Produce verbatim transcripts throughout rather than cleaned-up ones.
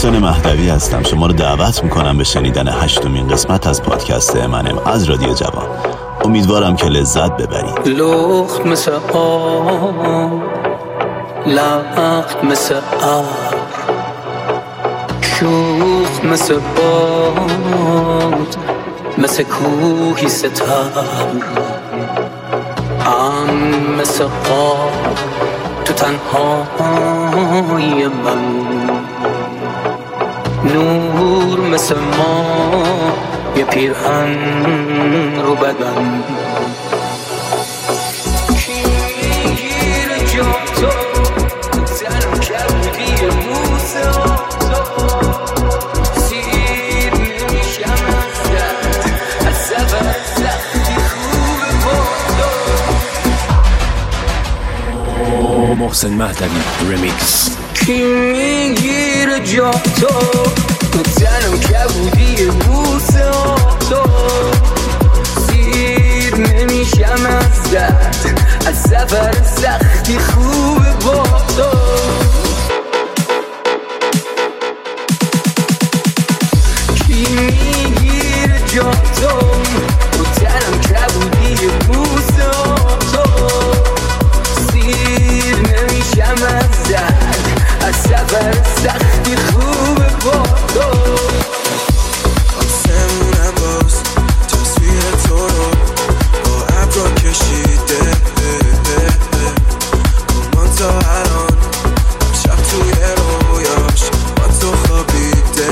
محسن مهدوی هستم. شما رو دعوت میکنم به شنیدن هشتمین قسمت از پادکست امنم از رادیو جوان. امیدوارم که لذت ببرید. لخت مثل آب، لخت مثل آب، شوخ مثل باد، مثل کوهی ستم، ام مثل قاب تو تنهای من، نور مثل ما یه پیرهن رو بدن. کی میگیره جا تو زنم کبودی موسه تو، سیر نمیشم از درد، از سفر سختی خوبه با تو. محسن مهدوی ریمیکس. کی میگیره جا تو زنم کبودی موسه تو، سیر نمیشم از درد، از سفر سختی خوبه با تو. کی میگیره جا تو زنم کبودی موسه تو، سیر نمیشم از درد، از سفر سختی خوبه با تو. آسمونم باز تصویر تو رو با ابرا کشیده، من تا الان شب توی رویاش با تو خوابیده.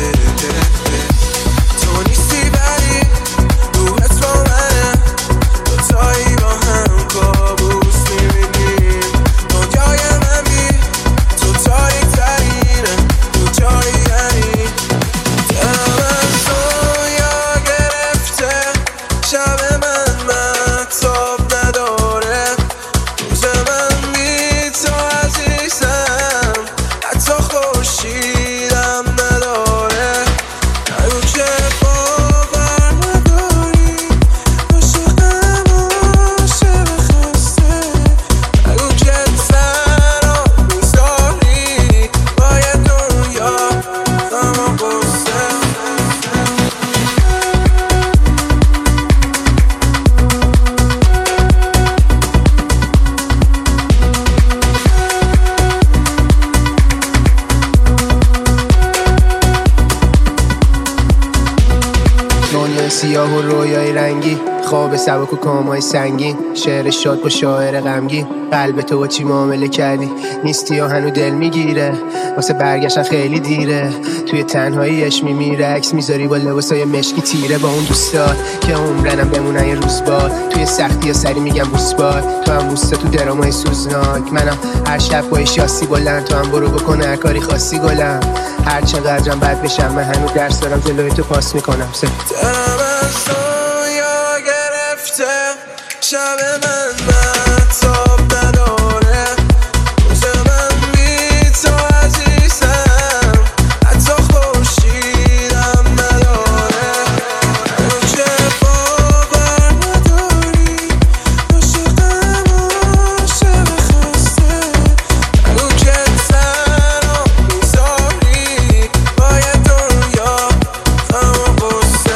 تو نیستی ولی روحت با منه، دوتایی با هم کابوس میبینیم. دنیای من بی تو تاریک ترینه، تو جایی یعنی دلم از دنیا گرفته، شب من مهتاب نداره، روز من بی تو عزیزم حتی خورشیدم نداره. نگو که باور نداری عاشقم عاشق خسته، نگو که تنها میذاری باید دنیا غم و غصه. دنیای سیاه و رویای رنگی، خواب سبک و کامای سنگین، شعر شاد با شاعر غمگین. قلب تو با چی معامله کردی؟ نیستی و هنو دل میگیره، واسه برگشتن خیلی دیره. توی تنهاییش میمیره، عکس میذاری با لباسای مشکی تیره. با اون دوستات که عمرنم بمونن یه روز بار، توی سختی یا سری میگم بوس بار. تو هم بوستا تو درامای سوزناک، منم هر شب با شاسی بلند. تو هم برو بکن هر کاری خاصی گلم، هر چقدرم بد بشم من هنو درس دارم جلوی تو پاس میکنم. دلم از دنیا گرفته، شب من مهتاب نداره، روز من بی تو عزیزم حتی خورشیدم نداره. نگو که باور نداری عاشقم عاشق خسته، نگو که تنها میذاری باید دنیا غم و غصه.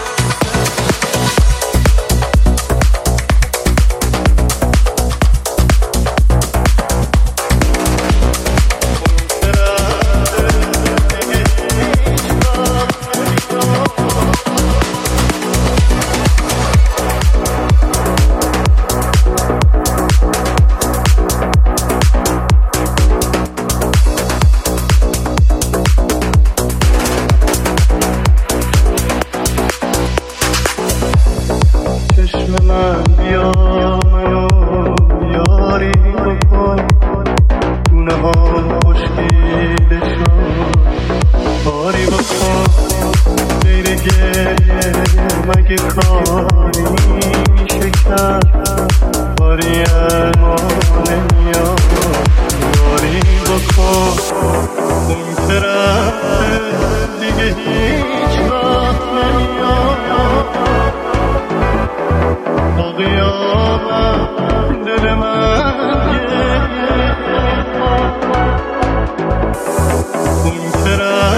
چشم من بیا منو یاری بکن، گونه ها خشکیده شد باری بکن. غیر گریه مگه کاری میشه کرد، باری اما نمیاد یاری بکن. اون طرف دیگه هیچ وقت نمیاد، تا قیامت دل من گریه. اون طرف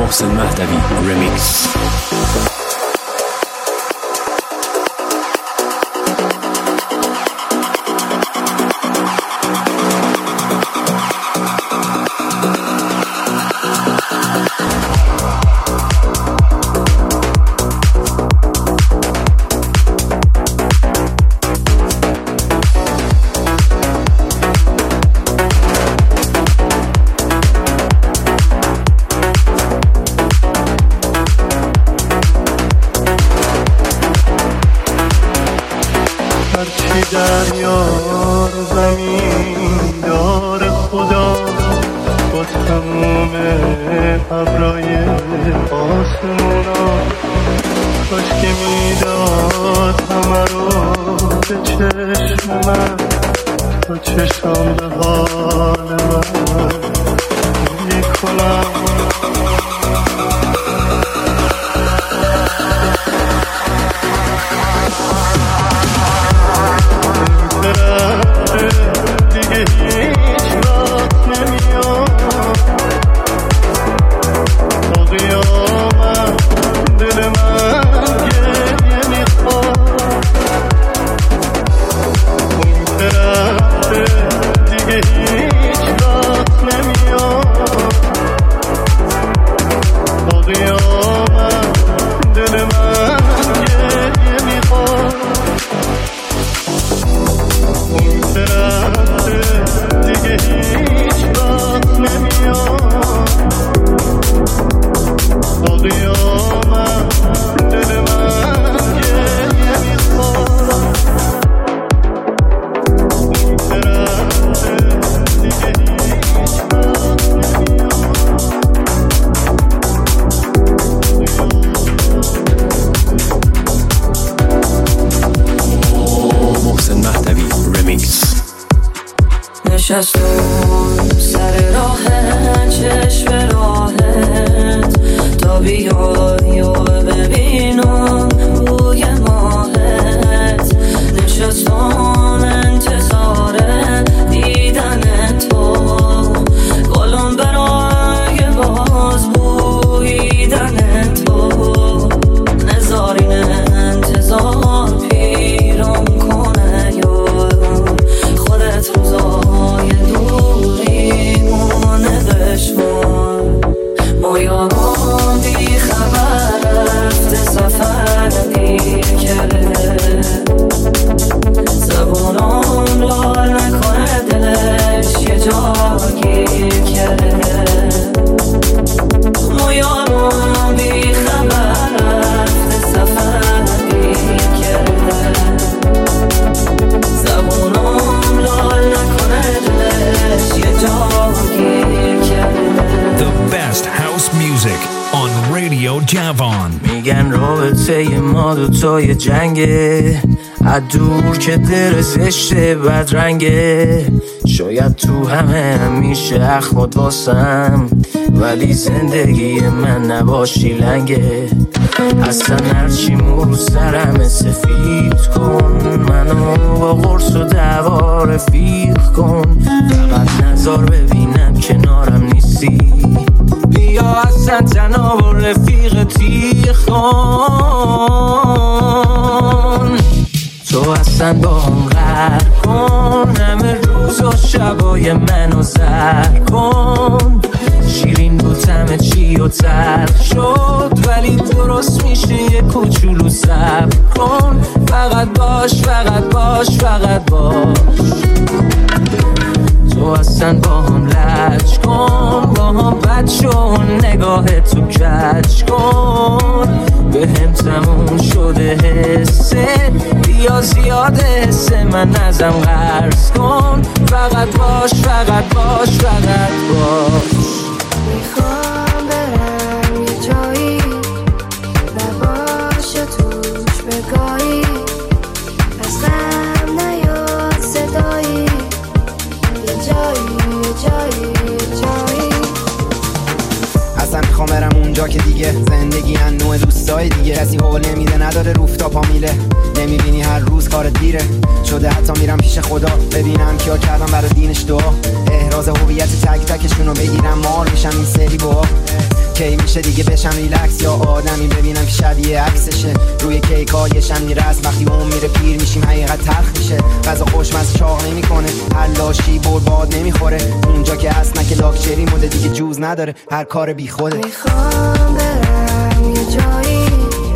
محسن مهدوی رمیکس. دریا رو زمین دار خدا با تموم ابرای آسمونا، کاش که میداد همه رو به چشم من تا چشم به حال من میکنم. دیگه هیچ وقت نمیاد تا قیامت دل من گریه میخواد. اون طرف دیگه هیچ وقت نمیاد تا قیامت دل من گریه میخواد. اون طرف دیگه هیچ وقت نمیاد تا قیامت دل من گریه میخواد. اون طرف دیگه هیچ وقت نمیاد. محسن مهدوی رمیکس. نشستم سر راه چشم راهت تا بیای و ببینم روی ماهت. نشستم انتظار دیدن تو، گلم برای باز بویدن تو. نزارین انتظار پیرم کنه یا خودت روزای دوری مونه دشمن. مایان بی خبر رفته سفر دیر کرده، زبونم لال نکنه دلش یه جا گیر کرده. مایان بی خبر رفته سفر دیر کرده، زبونم لال نکنه دلش یه جا گیر کرده. The best house music on Radio Javon. میگن رابطه ما دوتای جنگه، از دور که در زشته بدرنگه. شاید تو همه همیشه اخمات واسم، ولی زندگی من نباشی لنگه. اصلا هرچی مو سرم سفید کن، منو با قرص و دعوا رفیق کن. فقط نظر ببینم کنارم نیستی، بیا اصلا تنها و رفیق تیغ کن. تو اصلا با هم غر کن، همه روز و شبای منو زر کن. شیرین بود همه چی و تلخ شد، ولی درست میشه یه کوچولو صبر کن. فقط باش فقط باش فقط باش. تو اصلا با هم لج کن، با هم بد شو، نگاه تو کج کن. به هم تموم شده حسه، بیا زیاد حسه من ازم قرض کن. فقط باش فقط باش فقط باش. میخوام برم یه جایی نباشه توش بگاهی، از غم نیاد صدایی. یه جایی یه جایی یه جایی. اصلا میخوام برم اونجا که دیگه زندگی هن نوع دوستای دیگه. کسی حول نمیده نداره روفتاپا میله، نمیبینی هر روز کار دیره شده. حتی میرم پیش خدا ببینم کیا کردم برای دینش دعا. احراز هویت تک تکشونو بگیرم مار میشم این سری با. کی میشه دیگه بشم ریلکس یا آدمی ببینم که شبیه عکسشه روی کیکا یه شم میرس وقتی اون میره پیر میشیم حقیقت تلخ میشه غذا خوشمزه چاق نمیکنه هر لاشی برباد نمیخوره اونجا که هست نه که لاکچری مده دیگه جوز نداره هر کار بی خوده میخوام برم یه جایی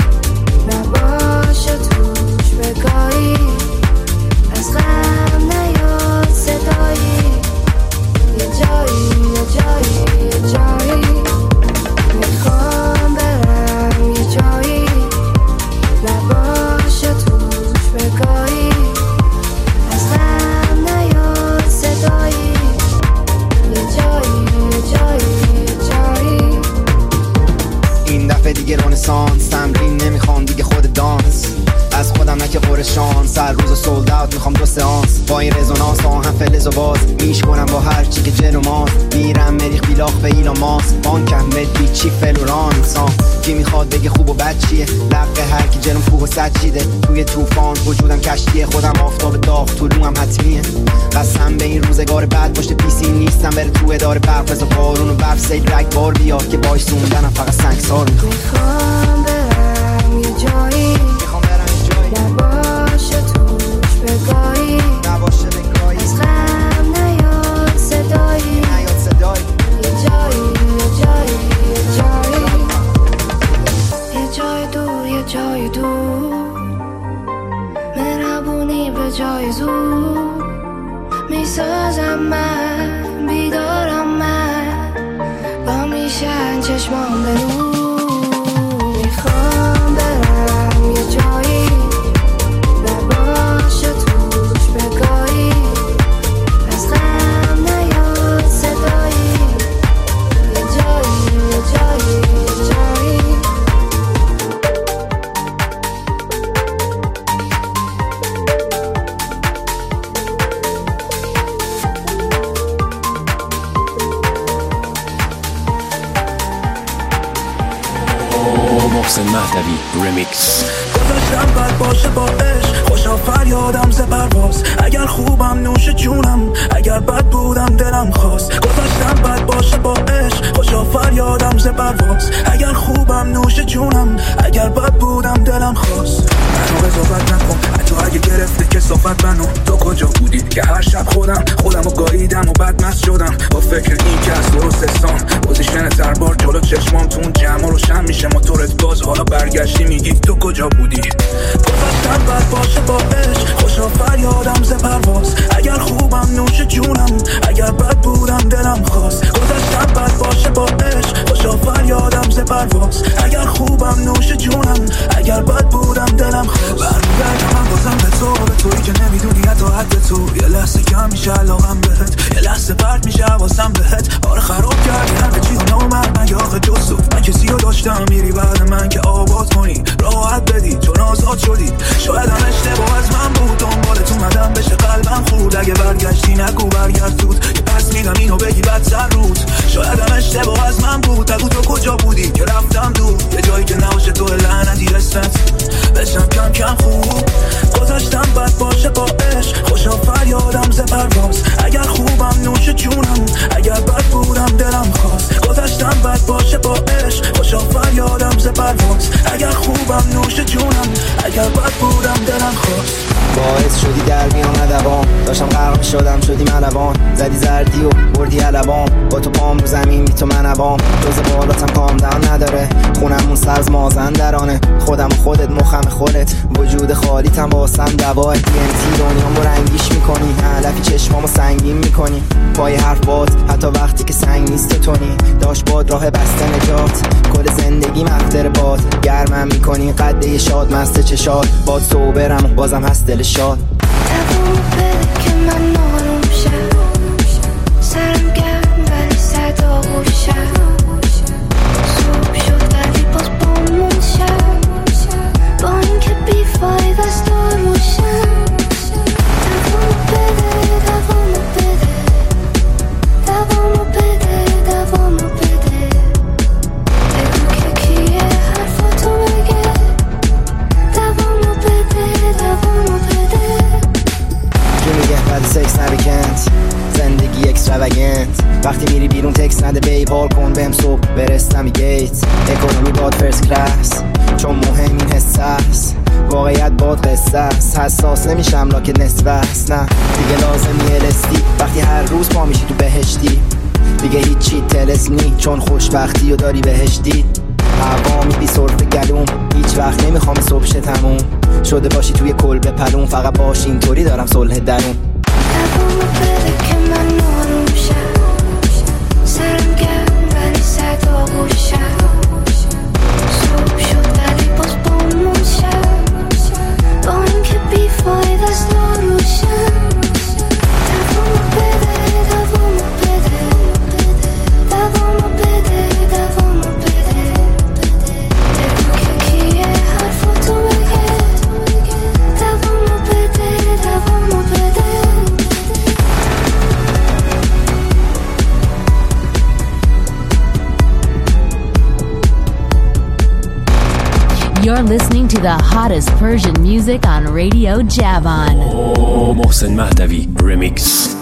نباشه توش بگاهی از غم نیاد صدایی یه جایی یه جایی یه جایی میخوام برم یه جایی نباشه توش بگاهی از غم نیاد صدایی یه جایی یه جایی یه جایی این دفعه دیگه رنسانس تمرین نمیخوام دیگه خود دانس از خودم نه که قرشان سر روز سولد اوت میخوام دو سانس با این رزونانس آهن فلز و باز میش کنم با هر چی که جلو ماست میرم مریخ بیلاخ به ایلان ماست بانکم مدی چی فلورانس کی میخواد بگه خوب و بد چیه لقه هر کی جلوم کوه و سد چیده توی طوفان وجودم کشتیه خودم آفتاب داغ طولوم حتمیه قسم به این روزگار بعد پشت پیسی نیستم بره تو اداره برق بزا بارون و برف سید رگ بار بیاد که باش سوندنم فقط سنگسار میخوام برم یه جایی نباشه توش بگاهی نباشه بگاهی از غم نیاد صدایی نیاد صدایی یه جایی یه جایی یه جایی یه جای دور یه جای دور مهربونی به جای زور میسازم من بیدارم من با میشن چشمان به نور میخوام برم یه جایی نباشه توش بگاهی از غم نیاد صدایی یه جایی یه جایی یه جایی محسن مهدوی رمیکس گذاشتم بد باشه با عشق خوشا فریادم ز پرواز اگر خوبم نوش جونم اگر بد بودم دلم خواست گذاشتم بد باشه با عشق خوشا فریادم ز پرواز اگر خوبم نوش جونم اگر بد بودم دلم خواست منو قضاوت نکن حتی اگه گرفته کثافت منو تو کجا بودی که هر شب خودم خودم رو گاییدم و بدمست شدم با فکر این که از درست استان پوزیشن تربار جلو چشمام تو اون جمع روشن میشه موتورت باز حالا برگشتی میگی تو کجا بودی گذاشتم بد باشه با عشق خوشا فریادم ز پرواز اگر خوبم نوش جونم اگر بد بودم دلم خواست گذاشتم بد باشه با عشق خوشا فریادم ز پرواز اگر خوبم نوش جونم اگر بد بودم دلم خواست برمیگردم من بازم به تو به تویی که نمیدونی حتی حد تو یه لحظه کم میشه علاقم بهت یه لحظه پرت میشه حواسم بهت آره خراب کردی همه چی رو نامرد من که آخه جز تو من کسی رو داشتم میری بعد من که آباد کنی راحت بدی چون آزاد شدی شاید هم اشتباه از من بود دنبالت اومدم بشه قلبم خورد اگه برگشتی نگو برگرد زود که پس میگم اینو بگی بعد سر رود شاید هم اشتباه از من بود بگو تو کجا بودی که رفتم دور یه جایی که نباشه تو لعنتی رسنت بشم کم کم خوب گذاشتم بد باشه با عشق خوشا فریادم ز پرواز اگر خوبم نوش جونم اگر بد بودم دلم خواست گذاشتم بد باشه با عشق خوشا فریادم ز پرواز اگر خوبم نوش جونم اگر بد بودم دلم خواست باعث شدی در بیام ندوام داشتم غرق شدم شدی ملوان زدی زردی و بردی علبام با تو پام رو زمین بی تو منوام جز بالاتم کام دهن نداره خونمون سبز مازندرانه خودم و خودت مخم خودت وجود خالیتم واسم دواه دی ان تی دنیامو رنگیش میکنی علفی چشمامو سنگین میکنی پای حرف باد حتی وقتی که سنگ نیست تونی داشت باد راه بسته نجات کل زندگی مفتر باد گرمم میکنی قده شاد مست چشاد باد صوبرم و بازم هست دل شاد دوام بده که من آروم شم سرم گرم ولی صدا گوشم صبح شد ولی باز بامون شم با این که بی فاید از تو روشم دوام بده دوام بده دوام بده دوام بده بگو که کیه حرفاتو بگه دوام بده دوام بده کی میگه بعد سکس نبکند زندگی اکستراوگنت وقتی میری بیرون تکس نده پی پال کن بهم صبح برستم گیت اکونومی باد فرست کلاس چون مهم این حسه است واقعیت باد قصه است حساس نمیشم لاکه نصف است نه دیگه لازمی الستی وقتی هر روز پا میشی تو بهشتی دیگه هیچی تلسنی چون خوشبختی و داری بهشتی هوامی بی صرف گلوم هیچ وقت نمیخوام صبح شه تموم شده باشی توی کلبه پلوم فقط باش اینطوری دارم صلح درون دوامو بده که من آروم شم سرم گرم ولی صدا گوشم صبح شد ولی باز بامون شم با این که بی فاید از ناروشم دوامو بده دوامو بده دوامو بده دوامو بده بگو که کیه حرفاتو بگه دوامو بده دوامو بده. You're listening to the hottest Persian music on Radio Javan. Oh, Mohsen Mahdavi Remix.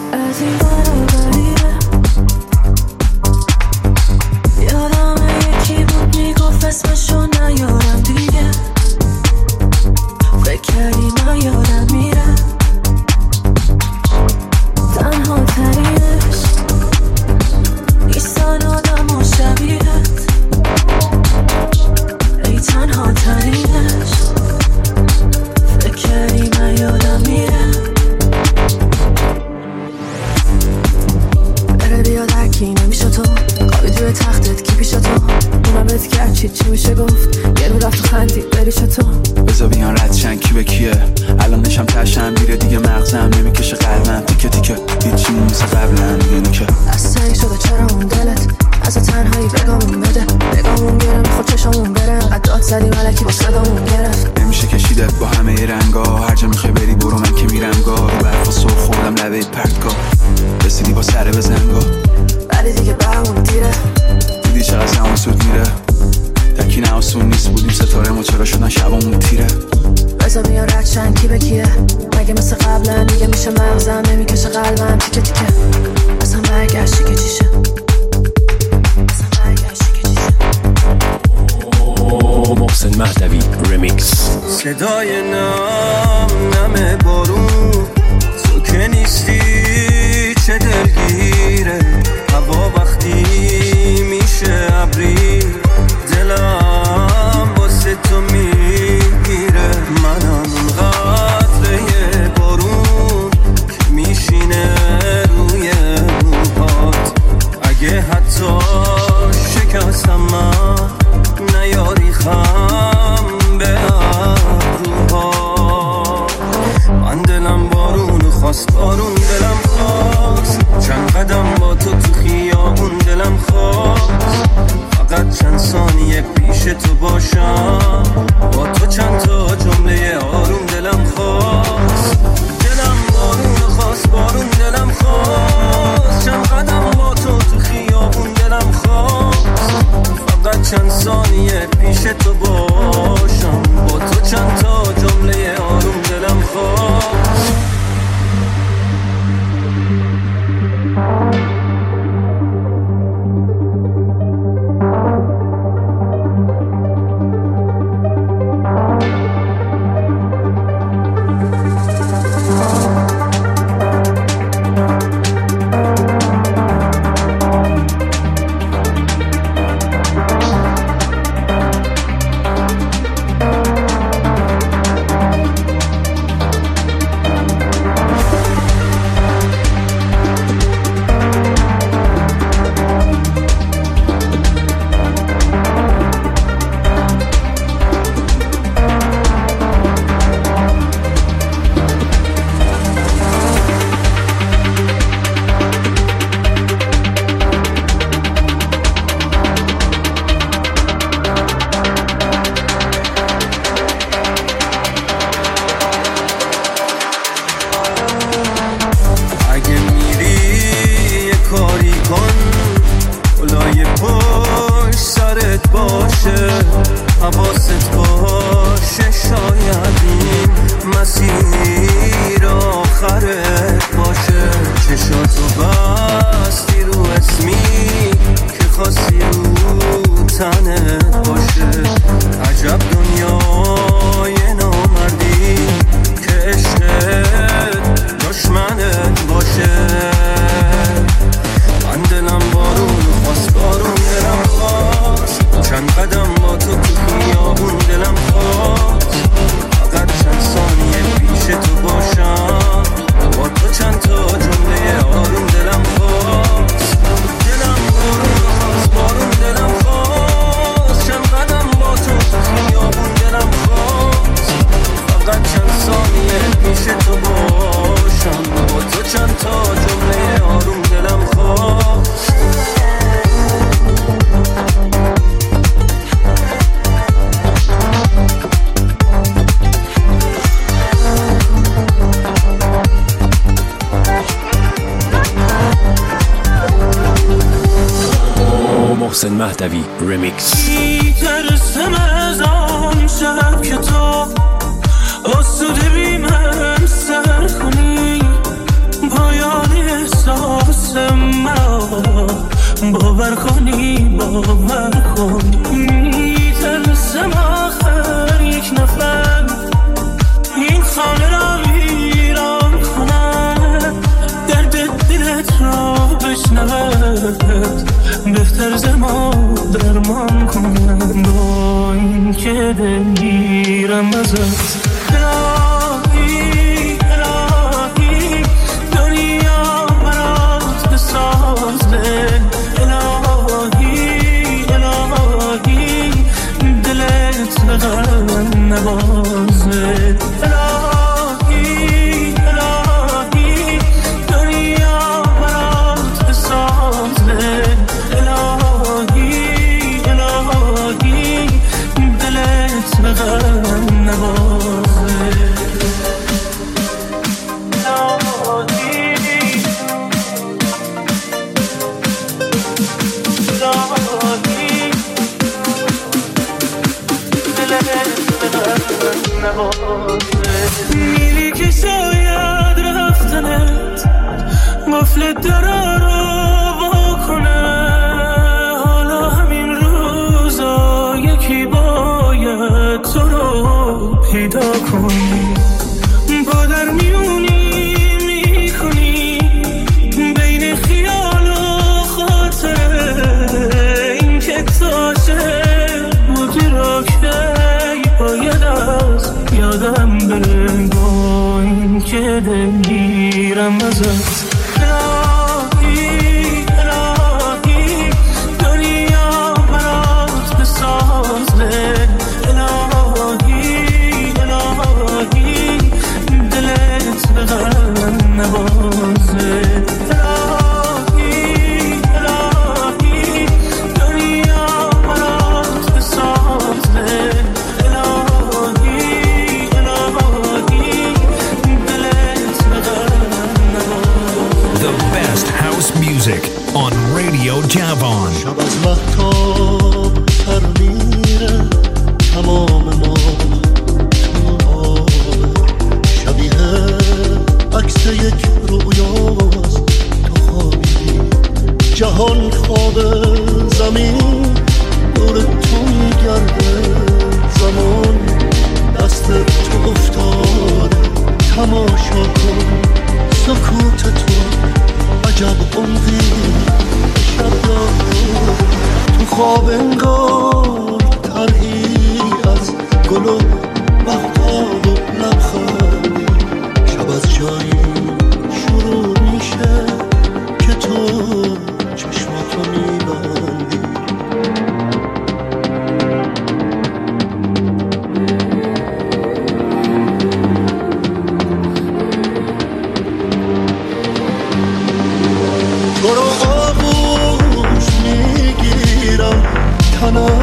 یادمه یکی بود میگفت اسمشو نیارم دیگه فکر کردی من یادم میره تنها ترینش نیستن آدم و شبیهت ای تنها ترینش فکر کردی من یادم میره بره بیاد هرکی نمیشه تو خوابی توی تختت کی پیش تو اونم بهت کرد چی چی میشه گفت یه رو رفت و خندی بریش تو بزا بیان ردشن کی به کیه الان نشم تشم بیره دیگه مغزم نمیکشه قلبم تیکه تیکه هیچی مثل قبلا دیگه نیکه از تنگ شده چرا اون دلت از تنهایی بگامون بده بگامون گره میخواد چشامون بره قد داد زدی ملکی با صدامون گرفت نمیشه کشیدت با همه رنگا هر جا میخوای بری برو من که میرم گاه رو برفا سر خوردم لبه پرتگاه رسیدی با سر بزنگاه ولی دیگه برمون دیره دیدی چقدر زمان سود میره تکی نه آسون نیست بودیم ستاره ما چرا شدن شبامون تیره بزا میان ردشن کی به کیه مگه مثل قبلا دیگه میشه مغزم نمیکشه قلبم تیکه تیکه اصلا برگشتی که چیشه اصلا برگشتی که چیشه Oh, Mohsen Mahdavi Remix. صدای نم نم بارون تو که نیستی چه دلگیره هوا وقتی میشه ابری دلم واسه تو میگیره منم اون قطره بارون که میشینه روی موهات اگه حتی شکستم من نیاری خم به ابروها من دلم بارون خواست بارون دلم خواست چند قدم با تو تو خیابون دلم خواست فقط چند ثانیه پیش تو باشم با تو چند تا جمله آروم دلم خواست دلم بارون خواست بارون دلم خواست چند قدم با تو تو خیابون دلم خواست فقط چند ثانیه پیش تو باشم با تو چند تا جمله آروم دلم خواست محسن مهدوی رمیکس. میترسم از آن شب که تو آسوده بی من سر کنی، پایان احساس من باور کنی باور کنی. میترسم آخر یک نفر این خانه را ویران کنم، درد دلت را بشنود بهتر ز ما درمان کنم. با این که دلگیرم ازت الهی الهی دنیا برات بسازه، الهی الهی دلت به غم نبازه، الهی الهی دنیا برات بسازه، الهی الهی دلت به غم نبازه. میری که شاید رفتنت قفل درا رو بکنه، حالا همین روزا یکی باید تو رو پیدا کنی، با در میونی میکنی بین خیال و خاطره، این که تاشه بودی را که باید از یادم بره. با این که دلگیرم ازت الهی الهی دنیا برات بسازه، الهی الهی دلت به غم نبازه، الهی الهی دنیا برات بسازه، الهی الهی دلت به غم نبازه. The best house music on Radio Javon. شب از مهتاب سر میره تمام ما تو شبیه عکس یک رویاست، تو خوابیدی جهان خواب زمین دور تو میگرده، زمان دست تو افتاده، تماشا کن سکوت تو عجب عمقی شب داره، تو خواب انگار تنهی از گل و مهتاب و لبخندی، شب از جایی شروع میشه که تو چشماتو میبندی. تو رو آغوش میگیرم تنم